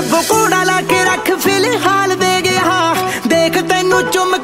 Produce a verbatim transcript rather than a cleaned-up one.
वो कूड़ा ला के रख फिलहाल दे गया देख तेनू चुम